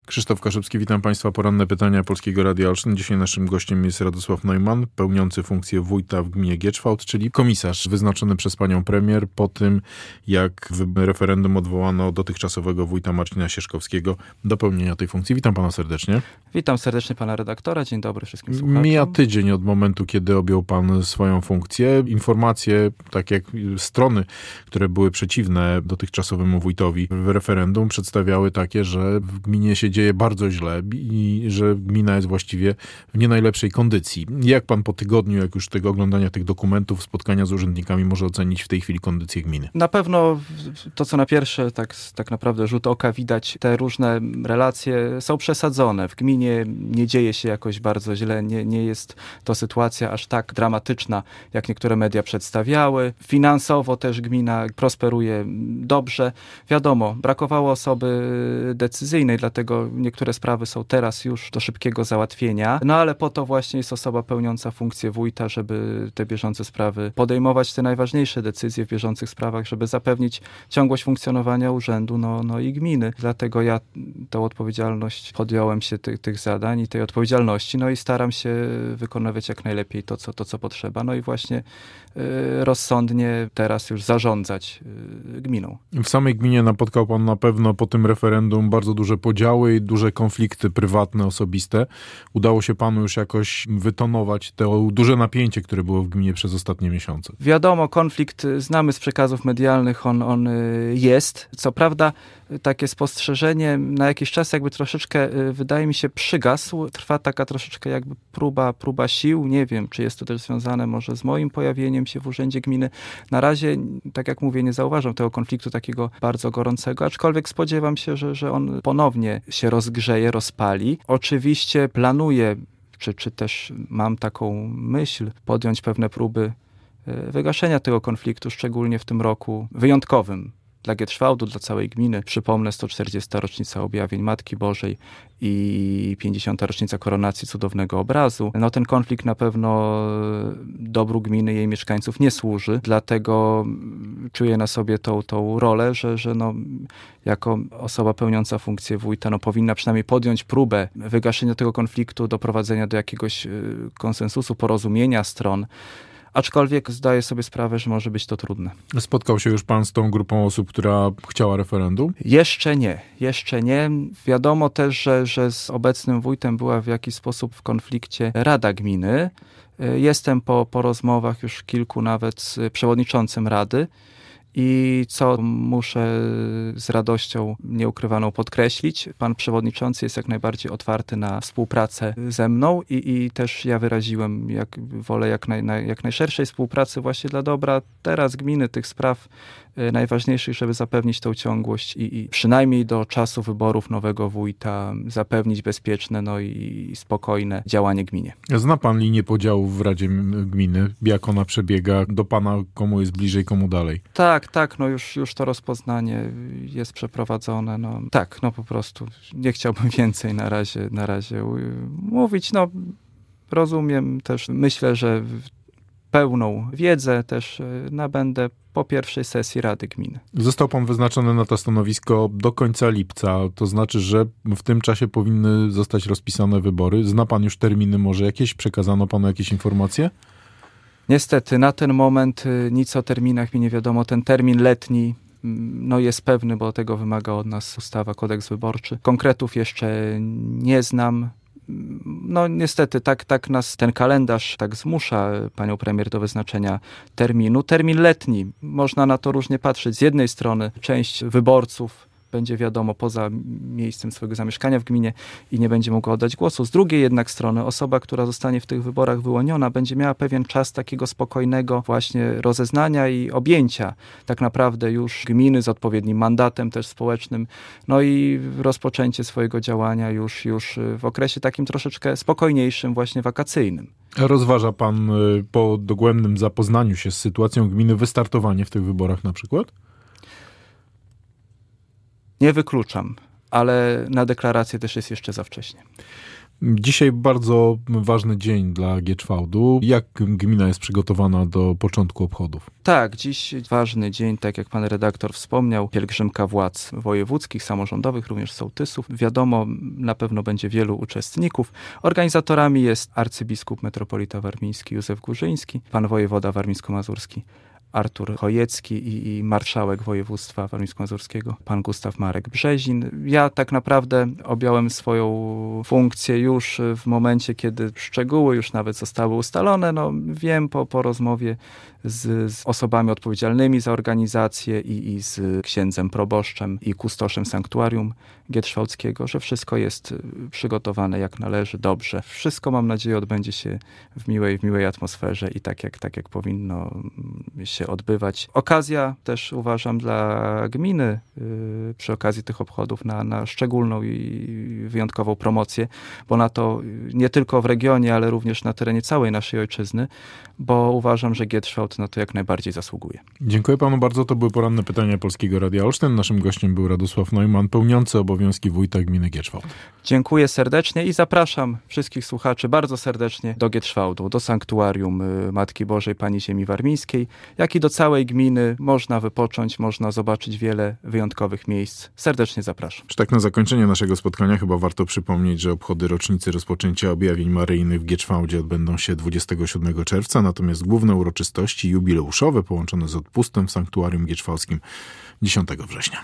Krzysztof Kaszubski, witam Państwa. Poranne pytania Polskiego Radia Olsztyn. Dzisiaj naszym gościem jest Radosław Neumann, pełniący funkcję wójta w gminie Gieczwałd, czyli komisarz wyznaczony przez panią premier po tym, jak w referendum odwołano dotychczasowego wójta Marcina Sierzkowskiego do pełnienia tej funkcji. Witam pana serdecznie. Witam serdecznie pana redaktora. Dzień dobry wszystkim słuchaczom. Mija tydzień od momentu, kiedy objął pan swoją funkcję. Informacje, tak jak strony, które były przeciwne dotychczasowemu wójtowi w referendum, przedstawiały takie, że w gminie się dzieje bardzo źle i że gmina jest właściwie w nie najlepszej kondycji. Jak pan po tygodniu, jak już tego oglądania tych dokumentów, spotkania z urzędnikami może ocenić w tej chwili kondycję gminy? Na pewno to, co na pierwszy tak naprawdę rzut oka widać, te różne relacje są przesadzone. W gminie nie dzieje się jakoś bardzo źle, nie jest to sytuacja aż tak dramatyczna, jak niektóre media przedstawiały. Finansowo też gmina prosperuje dobrze. Wiadomo, brakowało osoby decyzyjnej, dlatego niektóre sprawy są teraz już do szybkiego załatwienia, no ale po to właśnie jest osoba pełniąca funkcję wójta, żeby te bieżące sprawy podejmować, te najważniejsze decyzje w bieżących sprawach, żeby zapewnić ciągłość funkcjonowania urzędu, no i gminy. Dlatego ja tą odpowiedzialność podjąłem się tych zadań i tej odpowiedzialności, no i staram się wykonywać jak najlepiej to, co potrzeba, no i właśnie rozsądnie teraz już zarządzać gminą. W samej gminie napotkał pan na pewno po tym referendum bardzo duże podziały i duże konflikty prywatne, osobiste. Udało się panu już jakoś wytonować to duże napięcie, które było w gminie przez ostatnie miesiące? Wiadomo, konflikt znamy z przekazów medialnych, on jest. Co prawda takie spostrzeżenie na jakiś czas jakby troszeczkę, wydaje mi się, przygasł. Trwa taka troszeczkę jakby próba sił. Nie wiem, czy jest to też związane może z moim pojawieniem się w urzędzie gminy. Na razie, tak jak mówię, nie zauważam tego konfliktu takiego bardzo gorącego, aczkolwiek spodziewam się, że on ponownie się rozgrzeje, rozpali. Oczywiście planuję, czy też mam taką myśl, podjąć pewne próby wygaszenia tego konfliktu, szczególnie w tym roku wyjątkowym dla Gieczwałdu, dla całej gminy. Przypomnę, 140. rocznica objawień Matki Bożej i 50. rocznica koronacji cudownego obrazu. No ten konflikt na pewno dobru gminy i jej mieszkańców nie służy, dlatego czuję na sobie tą rolę, że jako osoba pełniąca funkcję wójta powinna przynajmniej podjąć próbę wygaszenia tego konfliktu, doprowadzenia do jakiegoś konsensusu, porozumienia stron. Aczkolwiek zdaję sobie sprawę, że może być to trudne. Spotkał się już pan z tą grupą osób, która chciała referendum? Jeszcze nie. Wiadomo też, że z obecnym wójtem była w jakiś sposób w konflikcie Rada Gminy. Jestem po rozmowach już kilku nawet z przewodniczącym Rady. I co muszę z radością nieukrywaną podkreślić, pan przewodniczący jest jak najbardziej otwarty na współpracę ze mną i też ja wyraziłem wolę jak najszerszej współpracy właśnie dla dobra teraz gminy, tych spraw najważniejszych, żeby zapewnić tą ciągłość i przynajmniej do czasu wyborów nowego wójta zapewnić bezpieczne i spokojne działanie gminie. Zna pan linię podziałów w Radzie Gminy? Jak ona przebiega? Do pana komu jest bliżej, komu dalej? Tak, już to rozpoznanie jest przeprowadzone. Po prostu nie chciałbym więcej na razie mówić. Rozumiem też, myślę, że pełną wiedzę też nabędę po pierwszej sesji Rady Gminy. Został pan wyznaczony na to stanowisko do końca lipca. To znaczy, że w tym czasie powinny zostać rozpisane wybory. Zna pan już terminy może jakieś? Przekazano panu jakieś informacje? Niestety, na ten moment nic o terminach mi nie wiadomo. Ten termin letni jest pewny, bo tego wymaga od nas ustawa, kodeks wyborczy. Konkretów jeszcze nie znam. Niestety, tak nas ten kalendarz tak zmusza panią premier do wyznaczenia terminu. Termin letni, można na to różnie patrzeć. Z jednej strony część wyborców będzie wiadomo poza miejscem swojego zamieszkania w gminie i nie będzie mogła oddać głosu. Z drugiej jednak strony osoba, która zostanie w tych wyborach wyłoniona, będzie miała pewien czas takiego spokojnego właśnie rozeznania i objęcia tak naprawdę już gminy z odpowiednim mandatem też społecznym, i rozpoczęcie swojego działania już w okresie takim troszeczkę spokojniejszym, właśnie wakacyjnym. Rozważa pan po dogłębnym zapoznaniu się z sytuacją gminy wystartowanie w tych wyborach na przykład? Nie wykluczam, ale na deklarację też jest jeszcze za wcześnie. Dzisiaj bardzo ważny dzień dla Gieczwałdu. Jak gmina jest przygotowana do początku obchodów? Tak, dziś ważny dzień, tak jak pan redaktor wspomniał, pielgrzymka władz wojewódzkich, samorządowych, również sołtysów. Wiadomo, na pewno będzie wielu uczestników. Organizatorami jest arcybiskup metropolita warmiński Józef Górzyński, pan wojewoda warmińsko-mazurski Artur Chojecki i marszałek województwa warmińsko-mazurskiego, pan Gustaw Marek Brzezin. Ja tak naprawdę objąłem swoją funkcję już w momencie, kiedy szczegóły już nawet zostały ustalone. No, wiem po rozmowie z osobami odpowiedzialnymi za organizację i z księdzem proboszczem i kustoszem sanktuarium Gieczwałdzkiego, że wszystko jest przygotowane jak należy, dobrze. Wszystko, mam nadzieję, odbędzie się w miłej atmosferze i tak jak powinno się odbywać. Okazja też uważam dla gminy przy okazji tych obchodów na szczególną i wyjątkową promocję, bo na to nie tylko w regionie, ale również na terenie całej naszej ojczyzny, bo uważam, że Gieczwałd na to jak najbardziej zasługuje. Dziękuję panu bardzo. To były poranne pytania Polskiego Radia Olsztyn. Naszym gościem był Radosław Neumann, pełniący obowiązki wójta gminy Gieczwałd. Dziękuję serdecznie i zapraszam wszystkich słuchaczy bardzo serdecznie do Gieczwałdu, do sanktuarium Matki Bożej Pani Ziemi Warmińskiej, jak i do całej gminy. Można wypocząć, można zobaczyć wiele wyjątkowych miejsc. Serdecznie zapraszam. Tak na zakończenie naszego spotkania chyba warto przypomnieć, że obchody rocznicy rozpoczęcia objawień maryjnych w Gieczwałdzie odbędą się 27 czerwca, natomiast główne uroczystości jubileuszowe połączone z odpustem w sanktuarium gieczwałdzkim 10 września.